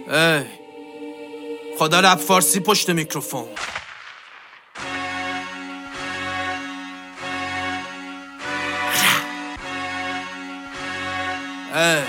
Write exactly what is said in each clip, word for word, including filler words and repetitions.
ای خدا رپ فارسی پشت میکروفون. ای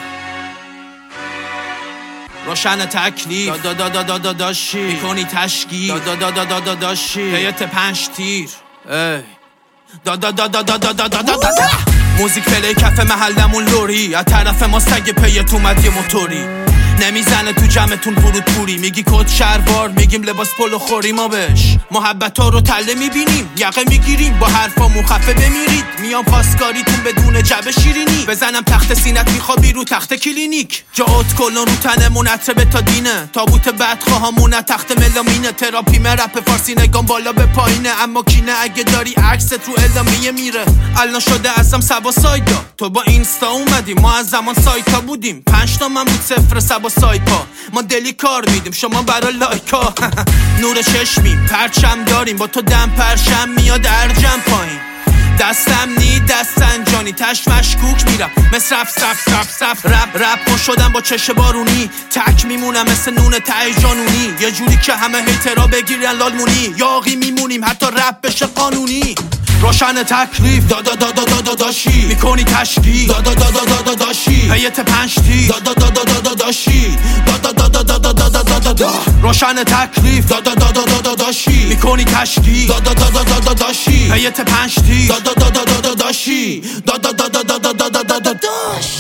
روشن تکلیف دا دا دا دا دا داشی میکنی تشکیل دا دا دا دا دا داشی هیئت پنج تیر. ای دا دا دا دا دا دا دا دا دا موزیک پلی کف محلمون لوری از طرف ما سگ پیت اومد یه موتوری نمیزنه تو جمعتون ورود پوری میگی کد شهربار میگیم لباس پلو خوری ما بش محبت ها رو تله میبینیم یقه میگیریم با حرفامون خفه بمیرید میام پاسکاریتون بدون جبه شیرینی بزنم تخت سینت میخوابی رو تخت کلینیک جاوت کلون رو تنمون عطر تا دینه تابوت بدخواهامون تخت ملامینه تراپی رپ فارسی نگام بالا به پایینه اما کینه اگه داری عکست رو اعلامیه میره الان شده ازم سبا سایدا تو با اینستا اومدی ما از زمان سایتا بودیم پنج تا من بود صفر سبا سایپا ما دلی کار میدیم شما برا لایکا نور چشمیم پرچم داریم با تو دم پرشم میاد ارجم پایین دستم نی دستن جانی تش مشکوک میرم مثل رف سف سف سف رپ رپ ما شدم با چش بارونی تک میمونم مثل نون ته جانونی یه جوری که همه هیترا بگیرن لالمونی یاقی میمونیم حتی رپ بشه قانونی روشن تکلیف دا دا دا دا دا دا داشی میکنی تشکیل دا دا دا دا دا دا داشی هیئت پنج تیر دا دا دا دا دا دا داشی دا دا دا دا دا دا دا دا دا دا روشن تکلیف دا دا دا دا دا دا داشی میکنی تشکیل دا دا دا دا دا دا داشی هیئت پنج تیر دا دا دا دا دا دا داشی دا دا دا دا دا دا دا دا دا داش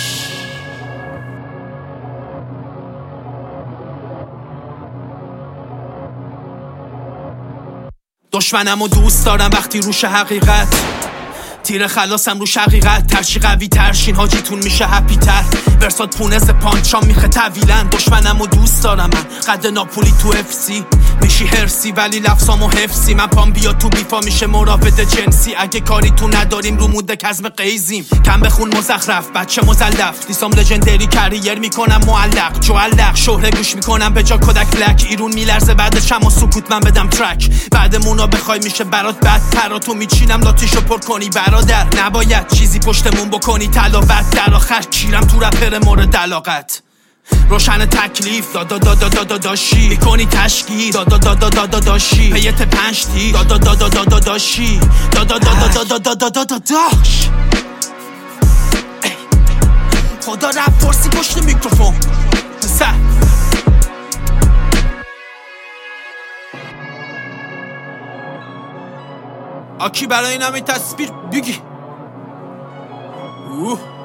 دشمنمو دوست دارم وقتی روش حقیقت تیر خلاصم روش حقیقت ترچی قوی ترشین حاجیتون میشه هپی تر ورسات پونز پانچام میخه طویلن دشمنمو دوست دارم من قد ناپولی تو اف سی میشی هرسی ولی لفظامو حفظی من پام بیا تو بیفا میشه مراود جنسی اگه کاری تو نداریم رو مود کزم قیزیم کم بخون مزخرف بچه مزلف لیسام لژندری کریر میکنم معلق جوالق شهره گوش میکنم به جا کدک لک ایرون میلرزه بعدش اما سکوت من بدم ترک بعدمونو بخوای میشه برات بدتر تو میچینم لاتیشو پر کنی برادر نباید چیزی پشتمون بکنی تلاوت در آخر کیرم تو رپر مورد علاقت روشن تکلیف دا دا دا دا دا دا داشی میکنی تشکیل دا دا دا دا دا دا داشی هیئت پنج تیر دا دا دا دا دا دا داشی دا دا دا دا دا دا دا دا دا داش خدا رپ فارسی پشت میکروفون پسر آکی برای این همه تصویر بگی اوه